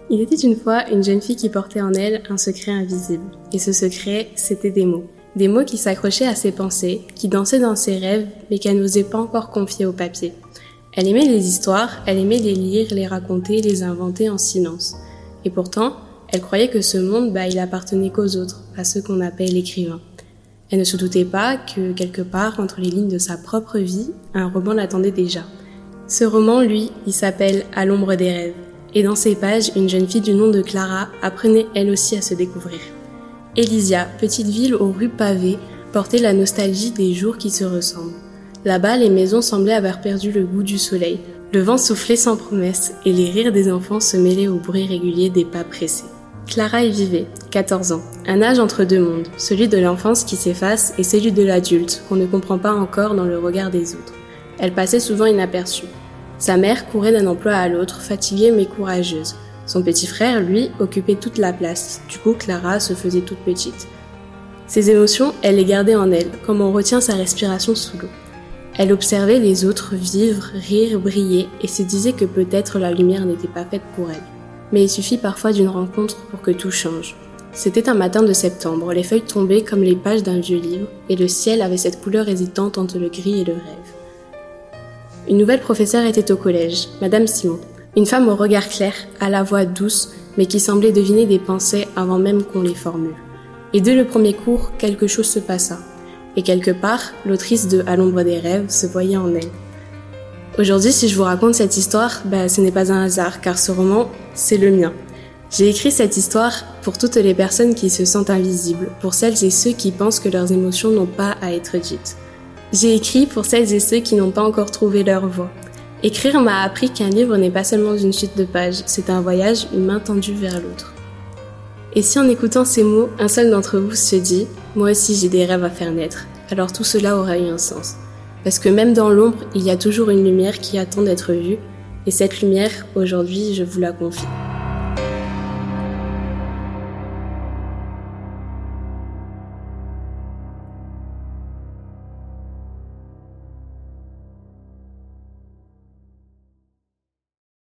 Il était une fois une jeune fille qui portait en elle un secret invisible. Et ce secret, c'était des mots. Des mots qui s'accrochaient à ses pensées, qui dansaient dans ses rêves, mais qu'elle n'osait pas encore confier au papier. Elle aimait les histoires, elle aimait les lire, les raconter, les inventer en silence. Et pourtant, elle croyait que ce monde, il appartenait qu'aux autres, à ceux qu'on appelle écrivains. Elle ne se doutait pas que, quelque part, entre les lignes de sa propre vie, un roman l'attendait déjà. Ce roman, lui, il s'appelle « À l'ombre des rêves ». Et dans ces pages, une jeune fille du nom de Clara apprenait elle aussi à se découvrir. Elysia, petite ville aux rues pavées, portait la nostalgie des jours qui se ressemblent. Là-bas, les maisons semblaient avoir perdu le goût du soleil. Le vent soufflait sans promesse et les rires des enfants se mêlaient au bruit régulier des pas pressés. Clara y vivait, 14 ans, un âge entre deux mondes, celui de l'enfance qui s'efface et celui de l'adulte qu'on ne comprend pas encore dans le regard des autres. Elle passait souvent inaperçue. Sa mère courait d'un emploi à l'autre, fatiguée mais courageuse. Son petit frère, lui, occupait toute la place. Du coup, Clara se faisait toute petite. Ses émotions, elle les gardait en elle, comme on retient sa respiration sous l'eau. Elle observait les autres vivre, rire, briller et se disait que peut-être la lumière n'était pas faite pour elle. Mais il suffit parfois d'une rencontre pour que tout change. C'était un matin de septembre, les feuilles tombaient comme les pages d'un vieux livre et le ciel avait cette couleur hésitante entre le gris et le rêve. Une nouvelle professeure était au collège, Madame Simon. Une femme au regard clair, à la voix douce, mais qui semblait deviner des pensées avant même qu'on les formule. Et dès le premier cours, quelque chose se passa. Et quelque part, l'autrice de « À l'ombre des rêves » se voyait en elle. Aujourd'hui, si je vous raconte cette histoire, ce n'est pas un hasard, car ce roman, c'est le mien. J'ai écrit cette histoire pour toutes les personnes qui se sentent invisibles, pour celles et ceux qui pensent que leurs émotions n'ont pas à être dites. J'ai écrit pour celles et ceux qui n'ont pas encore trouvé leur voie. Écrire m'a appris qu'un livre n'est pas seulement une suite de pages, c'est un voyage, une main tendue vers l'autre. Et si en écoutant ces mots, un seul d'entre vous se dit « Moi aussi j'ai des rêves à faire naître », alors tout cela aura eu un sens. Parce que même dans l'ombre, il y a toujours une lumière qui attend d'être vue, et cette lumière, aujourd'hui, je vous la confie.